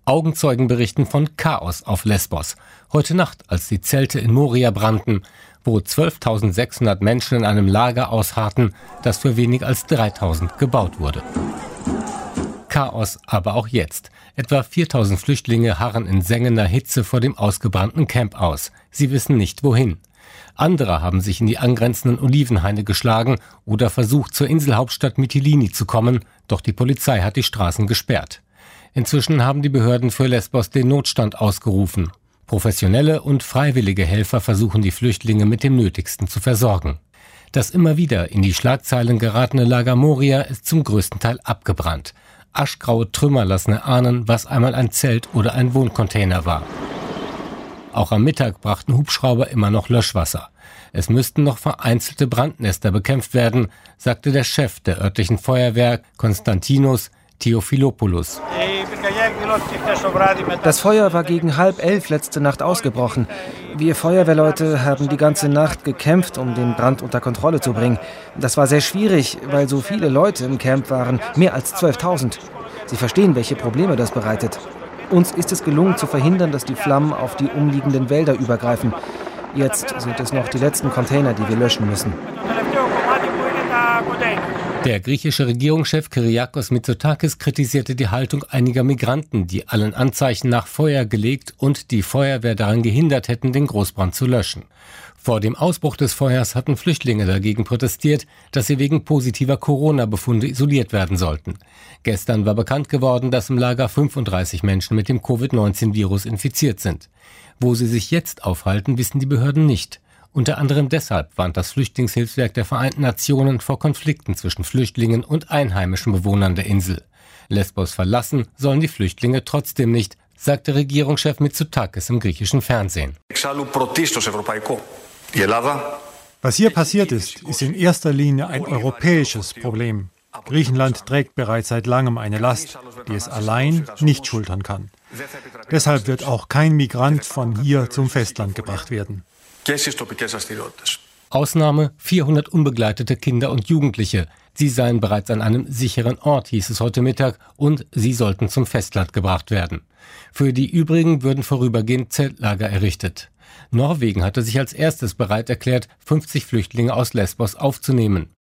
Augenzeugen berichten von Chaos auf Lesbos. Heute Nacht, als die Zelte in Moria brannten, wo 12.600 Menschen in einem Lager ausharrten, das für wenig als 3.000 gebaut wurde. Chaos aber auch jetzt. Etwa 4.000 Flüchtlinge harren in sengender Hitze vor dem ausgebrannten Camp aus. Sie wissen nicht, wohin. Andere haben sich in die angrenzenden Olivenhaine geschlagen oder versucht, zur Inselhauptstadt Mytilini zu kommen, doch die Polizei hat die Straßen gesperrt. Inzwischen haben die Behörden für Lesbos den Notstand ausgerufen. Professionelle und freiwillige Helfer versuchen, die Flüchtlinge mit dem Nötigsten zu versorgen. Das immer wieder in die Schlagzeilen geratene Lager Moria ist zum größten Teil abgebrannt. Aschgraue Trümmer lassen erahnen, was einmal ein Zelt oder ein Wohncontainer war. Auch am Mittag brachten Hubschrauber immer noch Löschwasser. Es müssten noch vereinzelte Brandnester bekämpft werden, sagte der Chef der örtlichen Feuerwehr, Konstantinos Theophilopoulos. Das Feuer war gegen 10:30 letzte Nacht ausgebrochen. Wir Feuerwehrleute haben die ganze Nacht gekämpft, um den Brand unter Kontrolle zu bringen. Das war sehr schwierig, weil so viele Leute im Camp waren, mehr als 12.000. Sie verstehen, welche Probleme das bereitet. Uns ist es gelungen zu verhindern, dass die Flammen auf die umliegenden Wälder übergreifen. Jetzt sind es noch die letzten Container, die wir löschen müssen. Der griechische Regierungschef Kyriakos Mitsotakis kritisierte die Haltung einiger Migranten, die allen Anzeichen nach Feuer gelegt und die Feuerwehr daran gehindert hätten, den Großbrand zu löschen. Vor dem Ausbruch des Feuers hatten Flüchtlinge dagegen protestiert, dass sie wegen positiver Corona-Befunde isoliert werden sollten. Gestern war bekannt geworden, dass im Lager 35 Menschen mit dem Covid-19-Virus infiziert sind. Wo sie sich jetzt aufhalten, wissen die Behörden nicht. Unter anderem deshalb warnt das Flüchtlingshilfswerk der Vereinten Nationen vor Konflikten zwischen Flüchtlingen und einheimischen Bewohnern der Insel. Lesbos verlassen sollen die Flüchtlinge trotzdem nicht, sagte Regierungschef Mitsotakis im griechischen Fernsehen. Was hier passiert ist in erster Linie ein europäisches Problem. Griechenland trägt bereits seit langem eine Last, die es allein nicht schultern kann. Deshalb wird auch kein Migrant von hier zum Festland gebracht werden. Ausnahme 400 unbegleitete Kinder und Jugendliche. Sie seien bereits an einem sicheren Ort, hieß es heute Mittag, und sie sollten zum Festland gebracht werden. Für die übrigen würden vorübergehend Zeltlager errichtet. Norwegen hatte sich als erstes bereit erklärt, 50 Flüchtlinge aus Lesbos aufzunehmen.